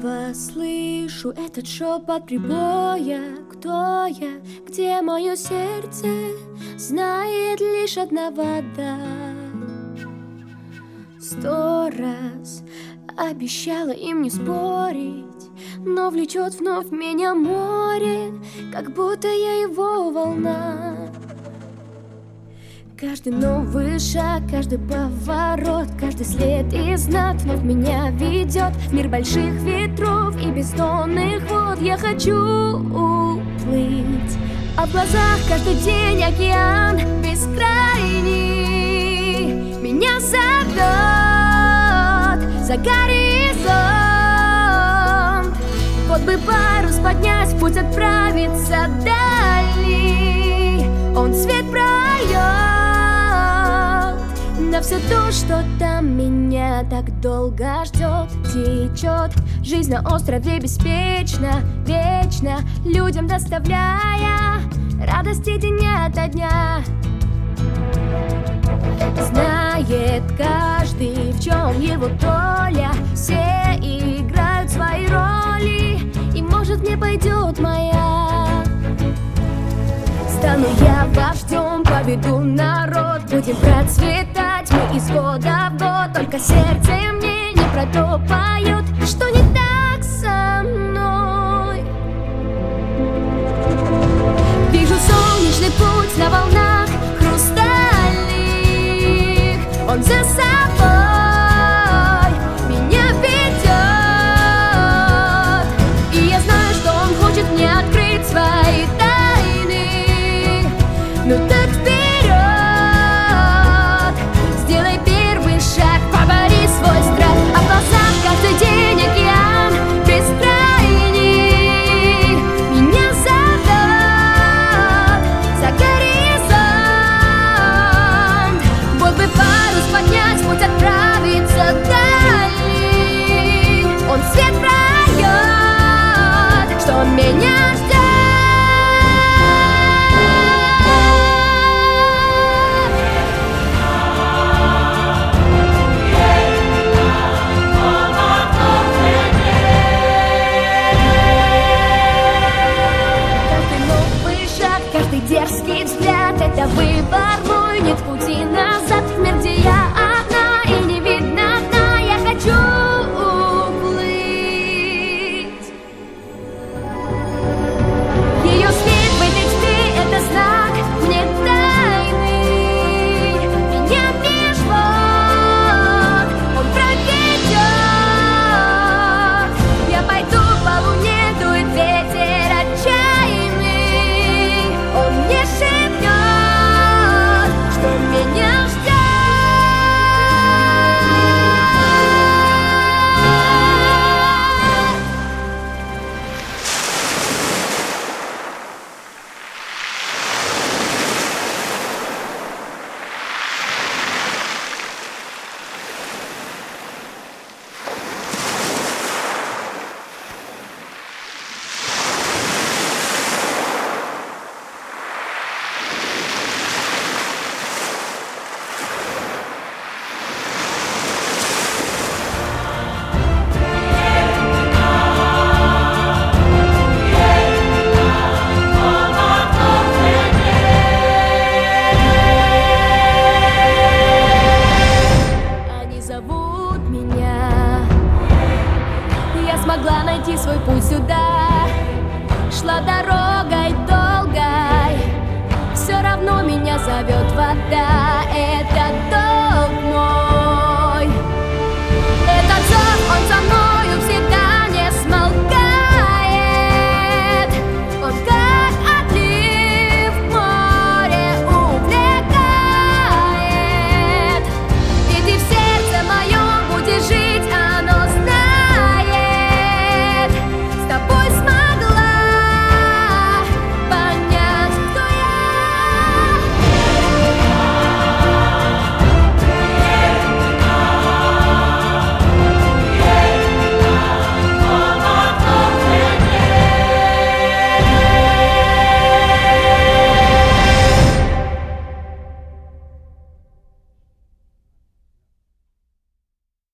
снова слышу этот шепот прибоя. Кто я, где мое сердце, знает лишь одна вода. 100 раз обещала им не спорить, но влечет вновь меня море, как будто я его волна. Каждый новый шаг, каждый поворот, каждый след и знак вновь меня ведет в мир больших ветров и бездонных вод. Я хочу уплыть, а в глазах каждый день океан бескрайний меня зовет за горизонт. Вот бы парус поднять, в путь отправиться дальний, он свет прольет на все то, что там меня так долго ждет. Течет жизнь на острове беспечно, вечно, людям доставляя радости день ото дня. Знает каждый, в чем его доля, все играют свои роли, и может мне пойдет моя. Стану я вождем, поведу народ, будем процветать мы из года в год. Только сердце мне не про то поет, что не так со мной. Вижу солнечный путь на волнах хрустальных, он за собой меня ведет, и я знаю, что он хочет мне открыть свои тайны. Ну так вперед, сделай первый шаг, побори свой страх. А в глазах каждый день океан бескрайний меня зовет за горизонт. Вот бы парус поднять, путь отправиться дальний, он свет прольет, что меня ждет. Дерзкий взгляд — это выбор мой, нет пути назад в мир, где я одна и не видно дна. Я хочу уплыть. Ее свет в этой тьме — это знак мне тайны. Меня меж вод он проведет. Я пойду по луне, дует ветер отчаянный, он мне шепнет, что меня ждет. Смогла найти свой путь сюда, шла дорогой долгой, все равно меня зовет вода.